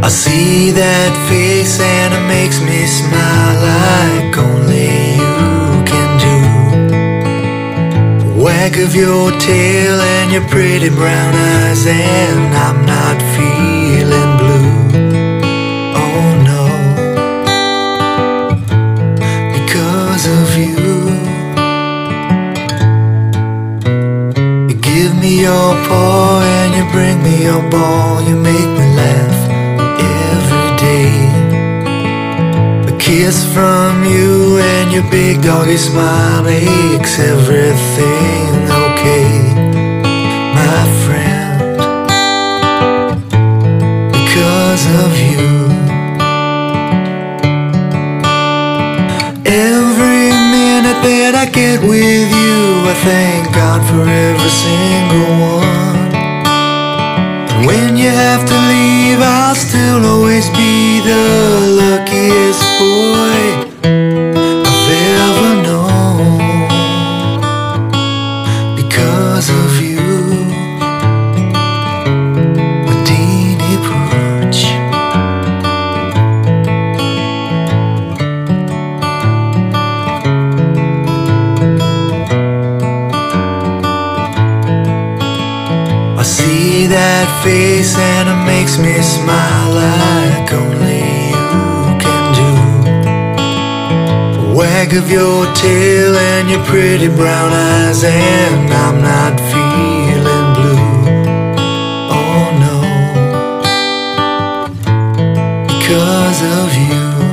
see that face and it makes me smile like only you can do. Wag of your tail and your pretty brown eyes, and I'm not feeling blue. Oh no, because of you. You give me your paw and you bring me your ball. You make me laugh every day. A kiss from you and your big doggy smile makes everything okay, my friend, because of you. Every minute that I get with you, I thank God for every single one. And when you have to leave, I'll still always be the luckiest boy I've ever known, because of you, Wadini Pooch. I see that face and it makes me smile like only you can do. A wag of your tail and your pretty brown eyes, and I'm not feeling blue. Oh no, because of you.